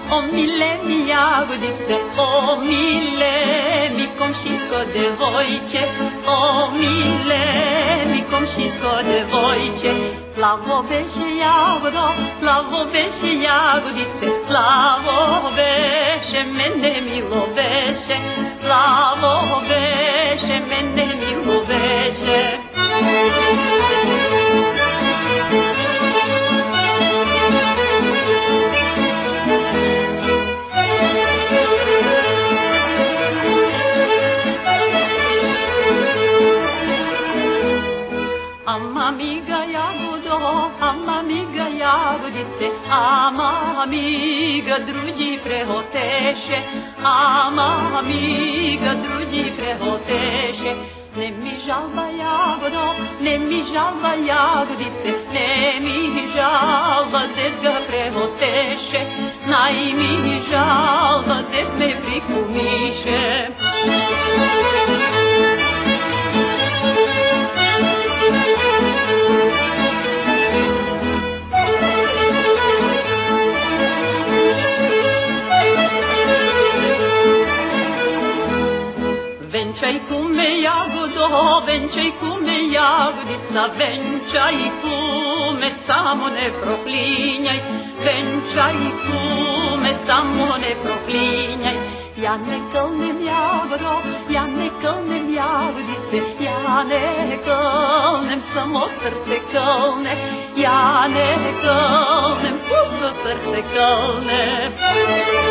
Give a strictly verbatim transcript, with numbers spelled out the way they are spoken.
o mile mi jagodice, o mile mi komšijsko devojče, o mile mi komšijsko devojče. Plavo beše jagodo, plavo beše jagodice, plavo beše, mene milo beše, plavo beše, mene milo beše. Ama mi ga jagodo, ama mi ga jagodice, ama mi ga drugi prehoteše, ama mi ga drugi prehoteše. Ne mi žalba jagodo, ne mi žalba jagodice, ne mi žalba ded ga prehoteše, naj mi žalba ded me prikumiše. Venčaj kume jagodo, venčaj kume jagodica, venčaj kume, samo ne proklinjaj, venčaj kume, samo ne proklinjaj. Ja ne klnem jagodo, ja ne klnem jagodice, ja ne klnem, samo srce klne, ja ne klnem, pusto srce klne.